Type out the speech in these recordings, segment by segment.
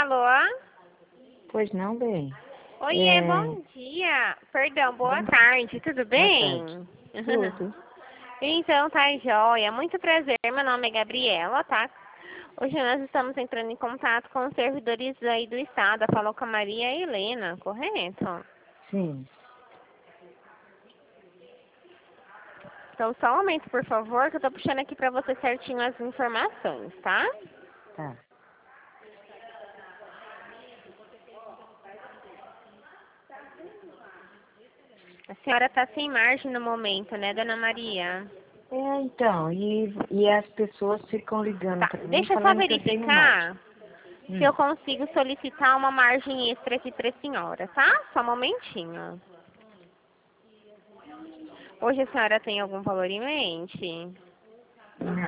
Alô? Pois não, bem. Oiê, bom dia. Perdão, boa tarde, tudo bem? Tudo. Então, tá joia. Muito prazer, meu nome é Gabriela, tá? Hoje nós estamos entrando em contato com os servidores aí do estado. Falou com a Maria Helena, correto? Sim. Então, só um momento, por favor, que eu tô puxando aqui pra você certinho as informações, tá? Tá. A senhora tá sem margem no momento, né, dona Maria? Então, e as pessoas ficam ligando Tá, pra mim deixa eu só falando que eu tenho mais. verificar se eu consigo solicitar uma margem extra aqui pra senhora, tá? Só um momentinho. Hoje a senhora tem algum valor em mente? Não.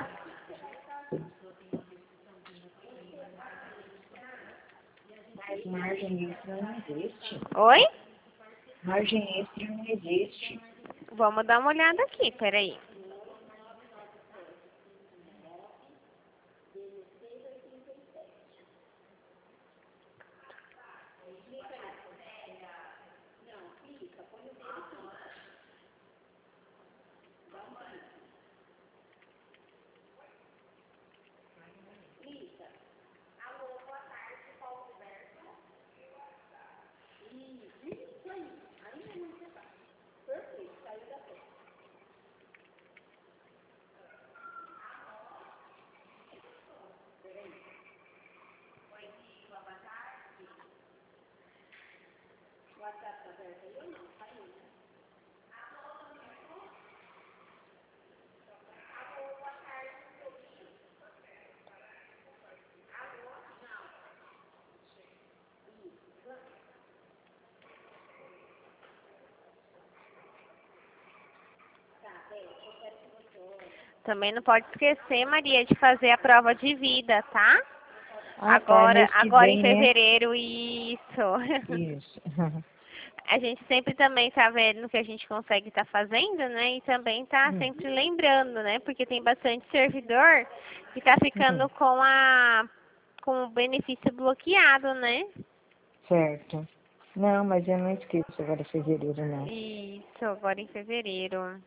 Mas margem extra não existe. Oi? Margem extra não existe. Vamos dar uma olhada aqui, peraí. Também não pode esquecer, Maria, de fazer a prova de vida, tá? Ah, tá. É mês que Agora em vem, né? fevereiro, isso. Isso. A gente sempre também tá vendo o que a gente consegue estar fazendo, né? E também tá sempre lembrando, né? Porque tem bastante servidor que tá ficando com o benefício bloqueado, né? Certo. Não, mas eu não esqueço agora fevereiro, não. Isso, agora em fevereiro.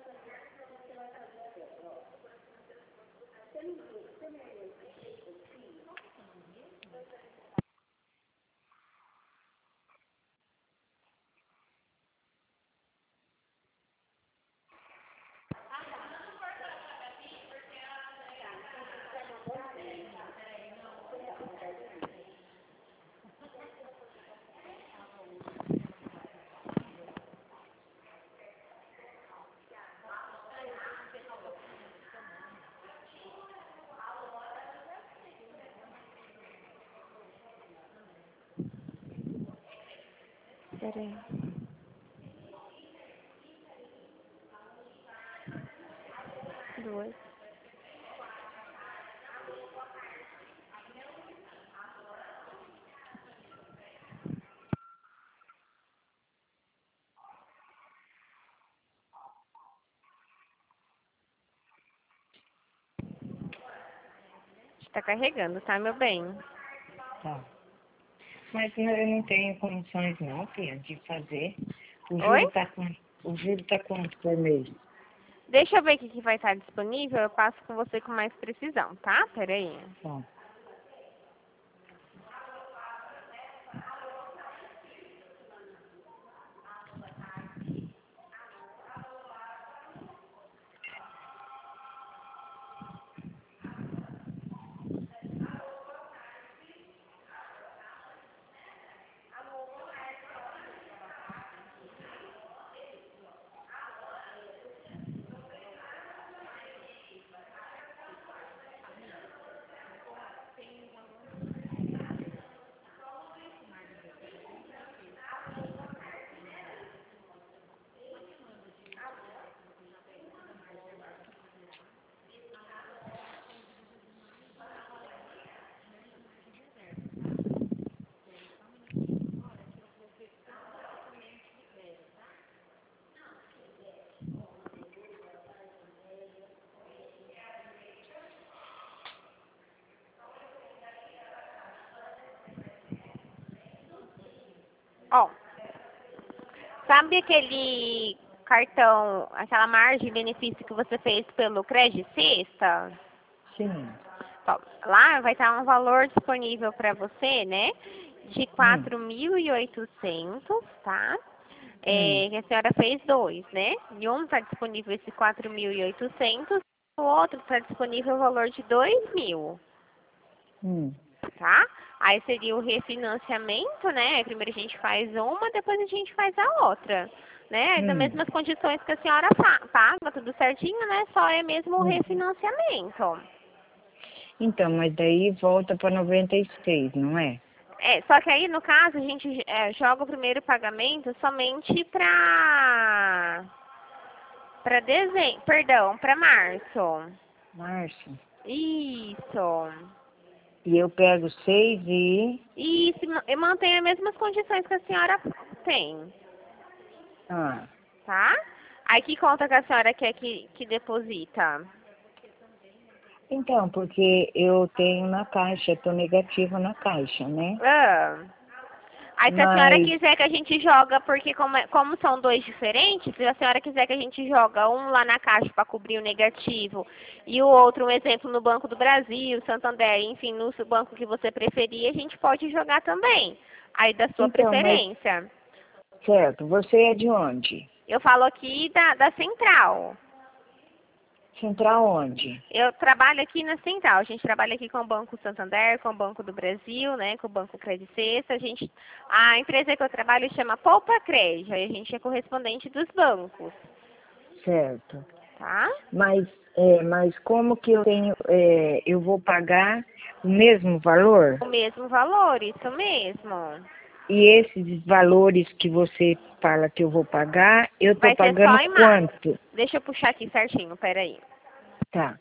Peraí. Duas. Está carregando, tá, meu bem? Tá. Mas eu não tenho condições não, filha, de fazer. O Oi? juro tá quanto? O juro tá quanto por mês? Deixa eu ver o que vai estar disponível, eu passo com você com mais precisão, tá? Peraí. Tá. Ó, sabe aquele cartão, aquela margem de benefício que você fez pelo Credit Sexta? Sim. Ó, lá vai estar um valor disponível para você, né? De Hum, 4.800, tá? hum, Que a senhora fez dois, né? E um está disponível esse 4.800, o outro está disponível o valor de 2.000, hum, tá? Aí seria o refinanciamento, né? Primeiro a gente faz uma, depois a gente faz a outra, né? Das hum, mesmas condições que a senhora paga, tudo certinho, né? Só é mesmo o hum. refinanciamento. Então, mas daí volta para 96, não é? Só que aí, no caso, a gente joga o primeiro pagamento somente para dezembro, perdão, para março. Março. Isso. E eu pego 6 e... E mantém as mesmas condições que a senhora tem, Ah, tá? Aí que conta que a senhora quer que deposita? então, porque eu tenho na caixa, estou negativa na caixa, né? Ah. Aí se a senhora Mas, quiser que a gente joga, porque como são dois diferentes, se a senhora quiser que a gente joga um lá na caixa para cobrir o negativo e o outro, um exemplo, no Banco do Brasil, Santander, enfim, no banco que você preferir, a gente pode jogar também. Aí da sua então, mas, preferência. certo, você é de onde? Eu falo aqui da Central. Central onde? Eu trabalho aqui na Central. A gente trabalha aqui com o Banco Santander, com o Banco do Brasil, né, com o Banco Credit Suisse. A empresa que eu trabalho chama Poupa Cred. Aí a gente é correspondente dos bancos, Certo. tá? Mas como que eu tenho, eu vou pagar o mesmo valor? O mesmo valor, isso mesmo. E esses valores que você fala que eu vou pagar, eu estou Vai ser só pagando em março. quanto? Deixa eu puxar aqui certinho, peraí. Tá.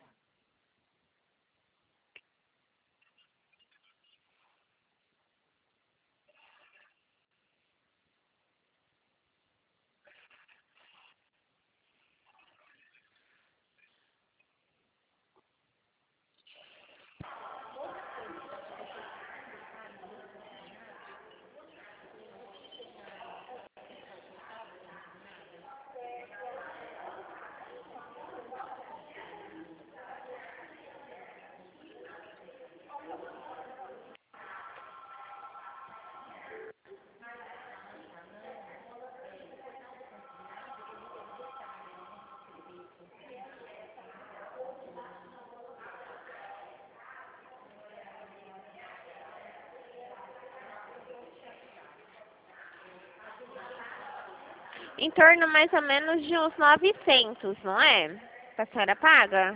Em torno mais ou menos de uns 900, não é? Que a senhora paga?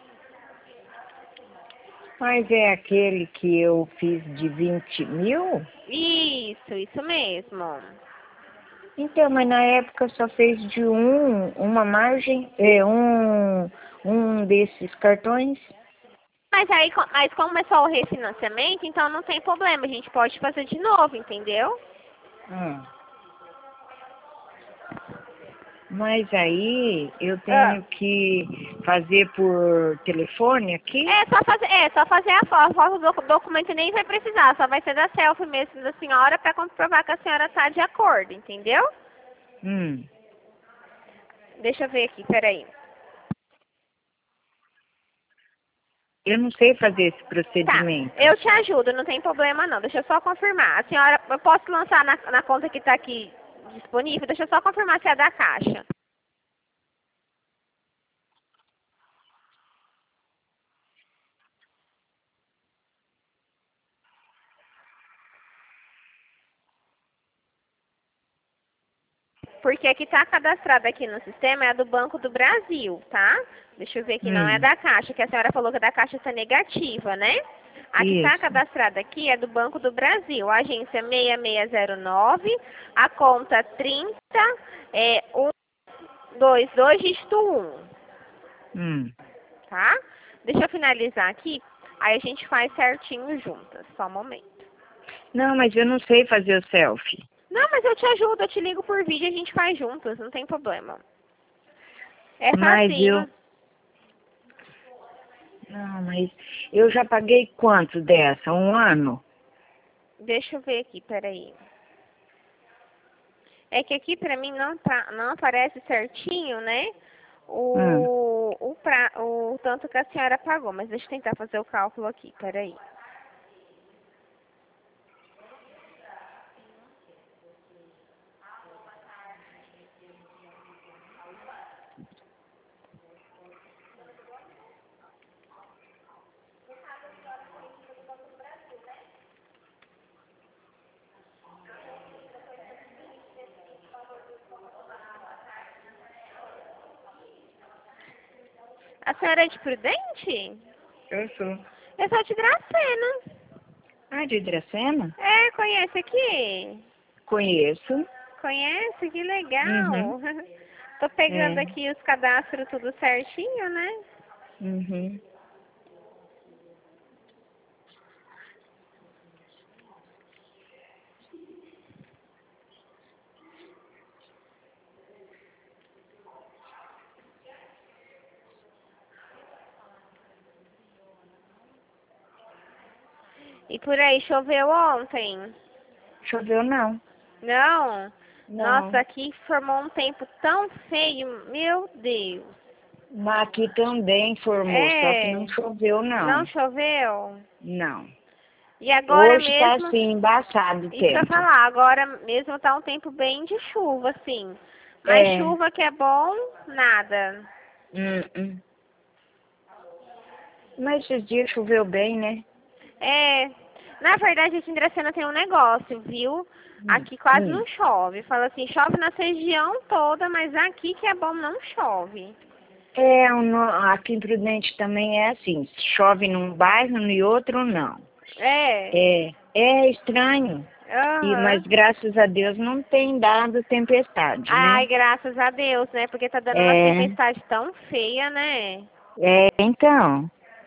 Mas é aquele que eu fiz de 20 mil? Isso mesmo. Então, mas na época só fez de uma margem, um desses cartões. Mas aí, mas como é só o refinanciamento, então não tem problema, a gente pode fazer de novo, entendeu? Hum. Mas aí eu Ah. tenho que fazer por telefone aqui? É só fazer a foto do documento nem vai precisar, só vai ser da selfie mesmo da senhora para comprovar que a senhora está de acordo, entendeu? Hum. Deixa eu ver aqui, peraí. Eu não sei fazer esse Tá, procedimento. eu te ajudo, não tem problema não. Deixa eu só confirmar. A senhora, eu posso lançar na conta que está aqui disponível? Deixa eu só confirmar se é da Caixa. Porque a que está cadastrada aqui no sistema é a do Banco do Brasil, tá? Deixa eu ver aqui, não é Hum. da Caixa, que a senhora falou que a da Caixa está negativa, né? A que está Isso. cadastrada aqui é do Banco do Brasil, a agência 6609, a conta 30, 122, dígito 1, Hum. tá? Deixa eu finalizar aqui, aí a gente faz certinho juntas, só um momento. Não, mas eu não sei fazer o selfie. Não, mas eu te ajudo, eu te ligo por vídeo e a gente faz juntos, não tem problema. É Mas eu. facinho. Não, mas eu já paguei quanto dessa? Um ano? Deixa eu ver aqui, peraí. É que aqui pra mim não aparece certinho, né? Hum. O tanto que a senhora pagou. Mas deixa eu tentar fazer o cálculo aqui, peraí. A senhora é de Prudente? Eu sou. Eu sou de Dracena. Ah, de Dracena? É, conhece aqui? Conheço. Conhece? Que Uhum. legal. Tô pegando É. aqui os cadastros tudo certinho, né? Uhum. E por aí, choveu ontem? Choveu não. Não? Nossa, Não. aqui formou um tempo tão feio, meu Deus. Mas aqui também formou, só que não É, choveu não não. choveu? Não. E agora Hoje tá mesmo, assim, embaçado o isso que eu ia tempo. falar, agora mesmo tá um tempo bem de chuva, assim. Mas É. chuva que é bom, nada. Hum. Mas esses dias choveu bem, né? É, na verdade aqui em Dracena tem um negócio, viu? Aqui quase Hum. não chove. Fala assim, chove na região toda, mas aqui que é bom não chove. É, aqui em Prudente também é assim, chove num bairro, no outro não. É, É estranho, mas aham. graças a Deus não tem dado tempestade, Ai, né? graças a Deus, né? Porque tá dando uma É, tempestade tão feia, né? então,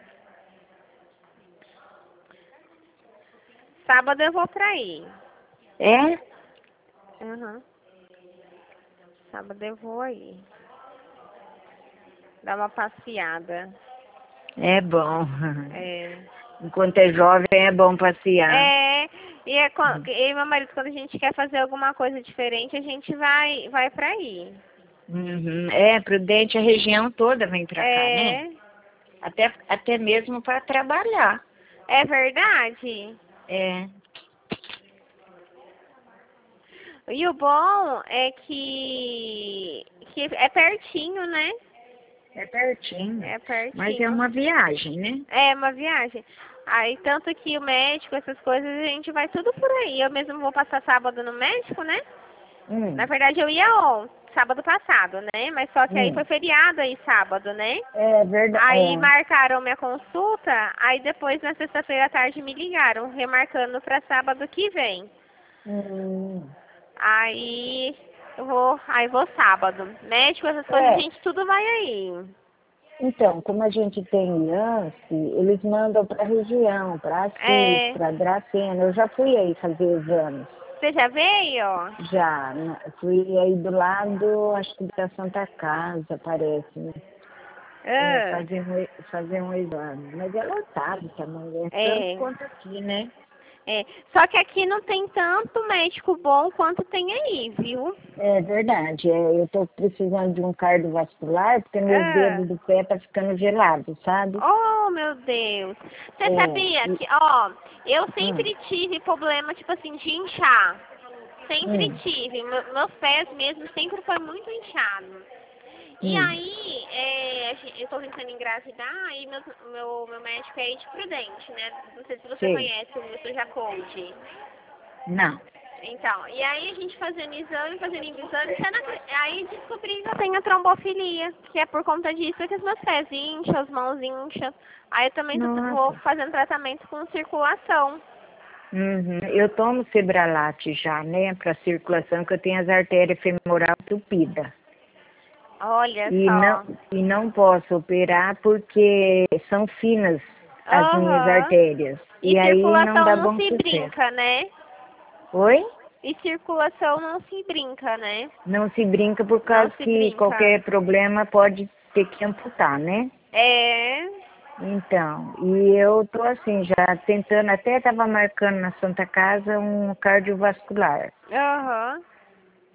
Sábado eu vou pra aí. é, Uhum. Sábado eu vou aí. Dar uma passeada. é bom. É. Enquanto é jovem é bom passear. É, eu e meu marido, quando a gente quer fazer alguma coisa diferente, a gente vai pra aí. Uhum. É, Prudente, a região toda vem pra cá, né? É, Até mesmo para trabalhar. é verdade. É, E o bom é que é pertinho, né? é pertinho. É Mas é pertinho. uma viagem, né? É uma viagem. Aí, tanto que o médico, essas coisas, a gente vai tudo por aí. Eu mesmo vou passar sábado no médico, né? Na Hum, verdade, eu ia ontem, sábado passado, né? Mas só que aí foi hum. feriado aí sábado, né? É verdade. Aí É. marcaram minha consulta, aí depois na sexta-feira à tarde me ligaram, remarcando para sábado que vem. Hum. Aí aí vou sábado. Médico, essas coisas, a É, gente tudo vai aí. então, como a gente tem lance, eles mandam para a região, para Assis, É, para Dracena. Eu já fui aí fazer exames. você já veio? Já, né? Fui aí do lado, acho que da Santa Casa, parece, né? É, Ah, fazer um exame. Mas é lotado também, é tanto é, quanto aqui, né? é. Só que aqui não tem tanto médico bom quanto tem aí, viu? É verdade. Eu tô precisando de um cardiovascular porque meus Ah. dedos do pé tá ficando gelado, sabe? Oh, meu Deus. Você É. sabia que, ó, eu Hum, sempre tive problema, tipo assim, de inchar. Sempre hum, tive. Meus pés mesmo sempre foi muito inchado. E hum, aí, eu tô tentando engravidar e meu médico é de Prudente, né? Não sei se você sei. conhece o Mr. Jacob. Não. Então, e aí a gente fazendo exame, aí descobri que eu tenho a trombofilia, que é por conta disso que os meus pés incham, as mãos incham. Aí eu também vou Nossa. fazendo tratamento com circulação. Uhum. Eu tomo Cebralate já, né, para circulação, que eu tenho as artérias femoral entupidas. Olha E não, só. e não posso operar porque são finas as minhas Aham. artérias. E E aí não circulação dá não bom se sucesso. brinca, né? Oi? E circulação não se brinca, né? Não se brinca por Não causa se que brinca. qualquer problema pode ter que amputar, né? É. Então, e eu tô assim, já tentando, até estava marcando na Santa Casa um cardiovascular, Aham.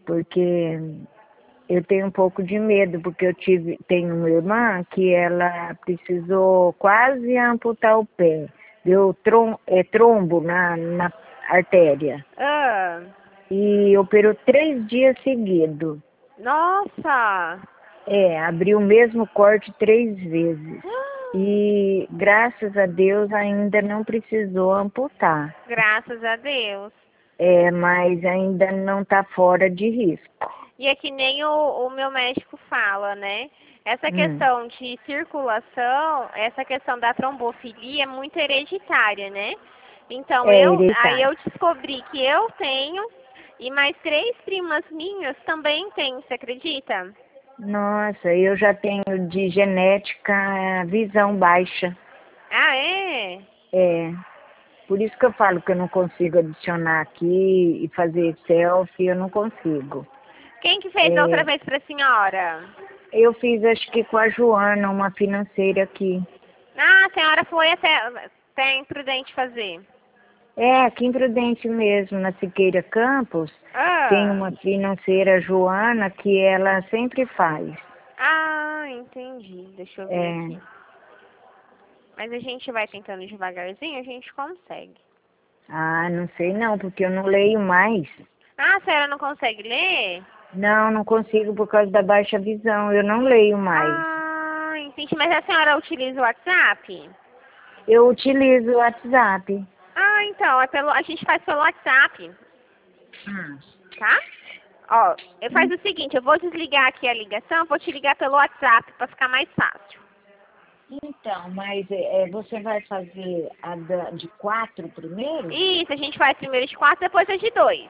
porque eu tenho um pouco de medo, porque tenho uma irmã que ela precisou quase amputar o pé. Deu trombo na artéria. Ah, E operou 3 dias seguidos. nossa! Abriu o mesmo corte 3 vezes. E graças a Deus ainda não precisou amputar. Graças a Deus. Mas ainda não está fora de risco. E é que nem o meu médico fala, né? Essa questão de circulação, essa questão da trombofilia é muito hereditária, né? Então, aí eu descobri que eu tenho e mais 3 primas minhas também têm, você acredita? Nossa, eu já tenho de genética visão baixa. Ah, é? Por isso que eu falo que eu não consigo adicionar aqui e fazer selfie, eu não consigo. Quem que fez da outra vez pra senhora? Eu fiz, acho que com a Joana, uma financeira aqui. Ah, a senhora foi até imprudente fazer. Aqui em Prudente mesmo, na Siqueira Campos, tem uma financeira, Joana, que ela sempre faz. Ah, entendi. Deixa eu ver aqui. Mas a gente vai tentando devagarzinho, a gente consegue. Ah, não sei não, porque eu não leio mais. Ah, a senhora não consegue ler? Não consigo por causa da baixa visão, eu não leio mais. Ah, entendi. Mas a senhora utiliza o WhatsApp? Eu utilizo o WhatsApp. Ah, então, a gente faz pelo WhatsApp, tá? Ó, eu faço o seguinte, eu vou desligar aqui a ligação, vou te ligar pelo WhatsApp para ficar mais fácil. Então, mas você vai fazer a de 4 primeiro? Isso, a gente faz primeiro de 4, depois a de 2.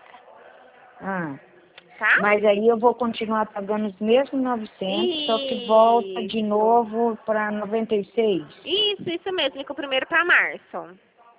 Tá? Mas aí eu vou continuar pagando os mesmos 900, só que volta de novo para 96. Isso mesmo, com o primeiro para março.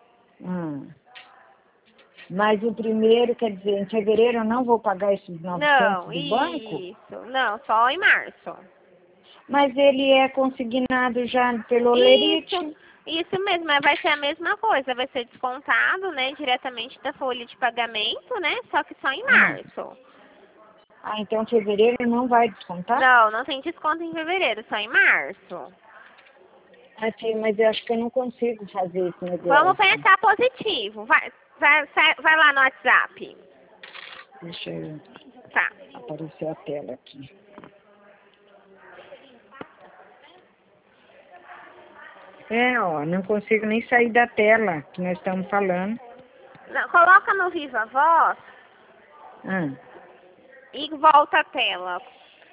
Mas o primeiro, quer dizer, em fevereiro eu não vou pagar esses 900 do banco? Isso, não, só em março. Mas ele é consignado já pelo Lerite? Isso mesmo, mas vai ser a mesma coisa, vai ser descontado, né, diretamente da folha de pagamento, né, só que só em março. Então fevereiro não vai descontar? Não tem desconto em fevereiro, só em março. Sim, mas eu acho que eu não consigo fazer esse negócio. Vamos pensar positivo, vai lá no WhatsApp. Deixa eu... Tá. Aparecer a tela aqui. Não consigo nem sair da tela que nós estamos falando. Não, coloca no Viva Voz e volta a tela.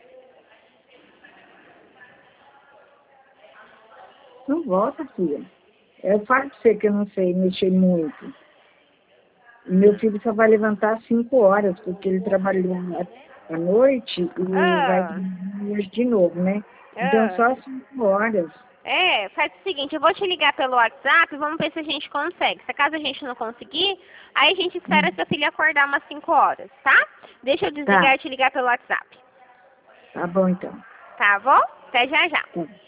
Não volta, filha. Eu falo pra você que eu não sei mexer muito. E meu filho só vai levantar às 5 horas, porque ele trabalhou à noite e vai hoje de novo, né? Então só às 5 horas. Faz o seguinte, eu vou te ligar pelo WhatsApp, vamos ver se a gente consegue. Se caso a gente não conseguir, aí a gente espera seu filho acordar umas 5 horas, tá? Deixa eu desligar e te ligar pelo WhatsApp. Tá bom, então. Tá bom? Até já já.